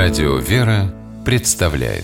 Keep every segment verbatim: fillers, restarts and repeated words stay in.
Радио «Вера» представляет.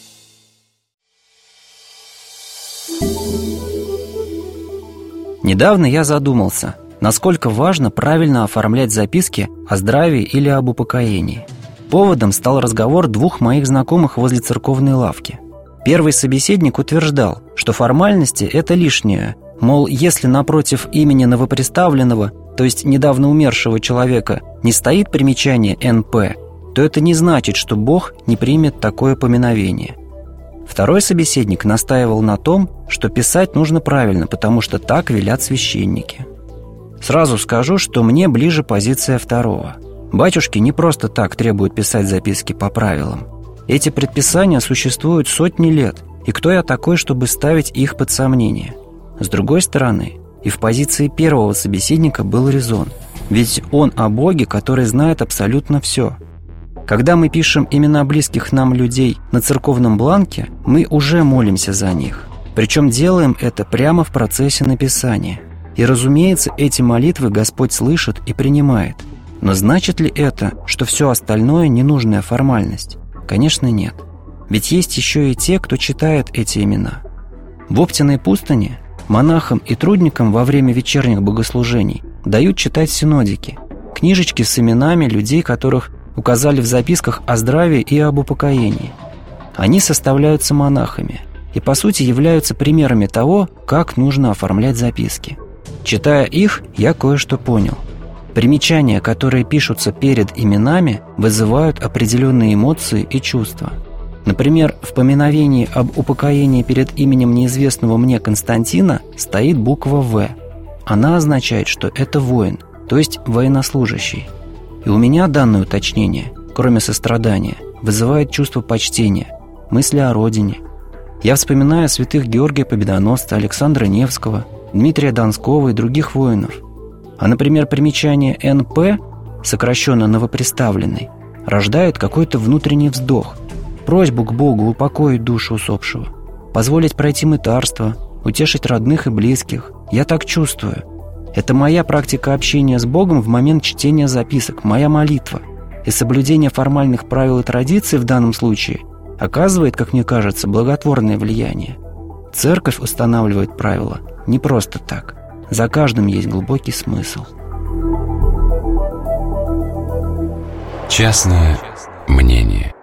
Недавно я задумался, насколько важно правильно оформлять записки о здравии или об упокоении. Поводом стал разговор двух моих знакомых возле церковной лавки. Первый собеседник утверждал, что формальности – это лишнее. Мол, если напротив имени новоприставленного, то есть недавно умершего человека, не стоит примечание эн пэ, то это не значит, что Бог не примет такое поминовение. Второй собеседник настаивал на том, что писать нужно правильно, потому что так велят священники. Сразу скажу, что мне ближе позиция второго. Батюшки не просто так требуют писать записки по правилам. Эти предписания существуют сотни лет, и кто я такой, чтобы ставить их под сомнение? С другой стороны, и в позиции первого собеседника был резон, ведь он о Боге, который знает абсолютно все. Когда мы пишем имена близких нам людей на церковном бланке, мы уже молимся за них. Причем делаем это прямо в процессе написания. И, разумеется, эти молитвы Господь слышит и принимает. Но значит ли это, что все остальное ненужная формальность? Конечно, нет. Ведь есть еще и те, кто читает эти имена. В Оптиной пустыне монахам и трудникам во время вечерних богослужений дают читать синодики, книжечки с именами людей, которых указали в записках о здравии и об упокоении. Они составляются монахами и, по сути, являются примерами того, как нужно оформлять записки. Читая их, я кое-что понял. Примечания, которые пишутся перед именами, вызывают определенные эмоции и чувства. Например, в поминовении об упокоении перед именем неизвестного мне Константина стоит буква «В». Она означает, что это воин, то есть военнослужащий. И у меня данное уточнение, кроме сострадания, вызывает чувство почтения, мысли о родине. Я вспоминаю святых Георгия Победоносца, Александра Невского, Дмитрия Донского и других воинов. А, например, примечание эн пэ, сокращенно «новоприставленный», рождает какой-то внутренний вздох, просьбу к Богу упокоить душу усопшего, позволить пройти мытарство, утешить родных и близких. Я так чувствую. Это моя практика общения с Богом в момент чтения записок, моя молитва. И соблюдение формальных правил и традиций в данном случае оказывает, как мне кажется, благотворное влияние. Церковь устанавливает правила не просто так. За каждым есть глубокий смысл. Частное мнение.